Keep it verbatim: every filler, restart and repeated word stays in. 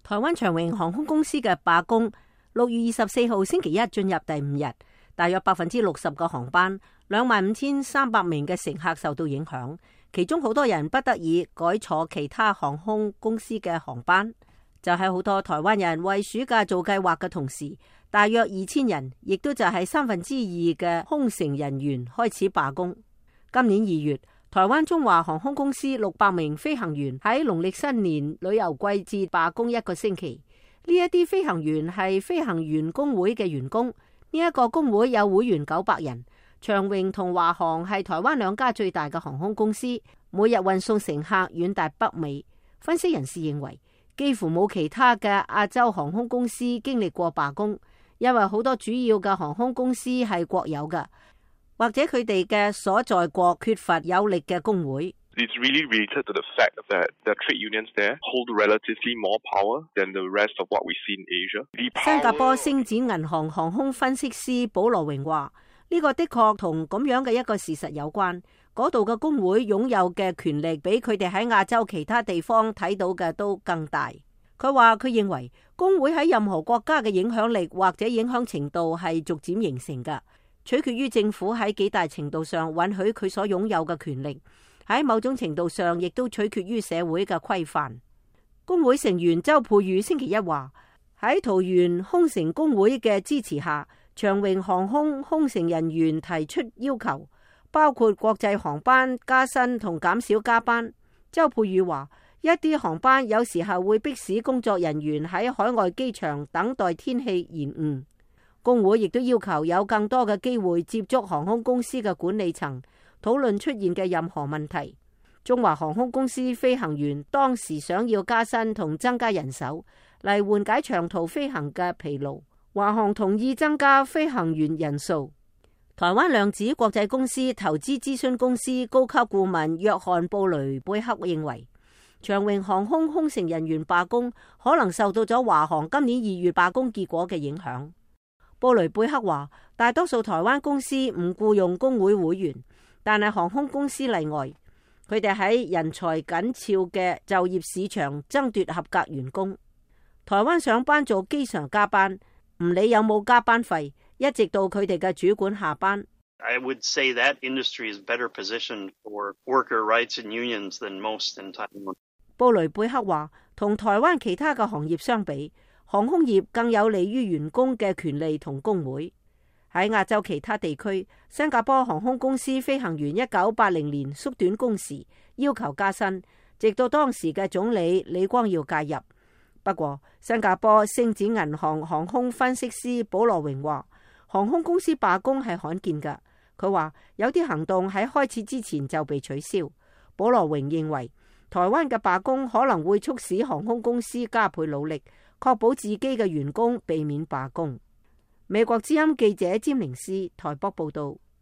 台灣長榮航空公司嘅罷工，六月二十四號星期一進入第五日，大約百分之六十個航班，兩萬五千三百名嘅乘客受到影響，其中好多人不得已改坐其他航空公司嘅航班。就喺好多台灣人為暑假做計劃嘅同時，大約二千人，亦都就係三分之二嘅空乘人員開始罷工。今年二月，台灣中華航空公司六百名飛行員喺農曆新年旅遊季節罷工一個星期。呢一啲飛行員係飛行員工會嘅員工，呢、這、一個工會有會員九百人。長榮同華航係台灣兩家最大嘅航空公司，每日運送乘客遠達北美。分析人士認為，幾乎冇其他嘅亞洲航空公司經歷過罷工，因為好多主要嘅航空公司係國有嘅，或者佢哋嘅所在國缺乏有力嘅工會。 It's really related to the fact that the trade unions there hold relatively more power than the rest of what we see in Asia. 新加坡星展銀行航空分析師保羅榮話：呢個的確同咁樣嘅一個事實有關，嗰度嘅工會擁有嘅權力比佢哋喺亞洲其他地方睇到嘅都更大。佢話佢認為工會喺任何國家嘅影響力或者影響程度係逐漸形成嘅，取決於政府喺幾大程度上允許佢所擁有嘅權力。喺某種程度上，亦都取決於社會嘅規範。工會成員周佩宇星期一話：喺桃園空乘工會嘅支持下，長榮航空空乘人員提出要求，包括國際航班加薪同減少加班。周佩宇話：一啲航班有時候會迫使工作人員喺海外機場等待天氣延誤。工會亦都要求有更多嘅機會接觸航空公司嘅管理層，討論出現嘅任何問題。中華航空公司飛行員當時想要加薪同增加人手嚟緩解長途飛行嘅疲勞。華航同意增加飛行員人數。台灣量子國際公司投資諮詢公司高級顧問約翰布雷貝克認為，長榮航空空乘人員罷工可能受到咗華航今年二月罷工結果嘅影響。布雷貝克話：大多數台灣公司唔僱用工會會員，但係航空公司例外，佢哋喺人才緊俏嘅就業市場爭奪合格員工。台灣上班做經常加班，唔理有冇加班費，一直到佢哋嘅主管下班。 I would say that industry is better positioned for worker rights and unions than most in Taiwan. 布雷貝克話：同台灣其他嘅行業相比，航空業更有利於員工嘅權利同工會。喺亞洲其他地區，新加坡航空公司飛行員一九八零年縮短工時，要求加薪，直到當時嘅總理李光耀介入。不過，新加坡星展銀行航空分析師保羅榮話，航空公司罷工係罕見㗎。佢話有啲行動喺開始之前就被取消。保羅榮認為，台灣嘅罷工可能會促使航空公司加倍努力，確保自己嘅員工避免罷工。美國之音記者詹寧斯台北報道。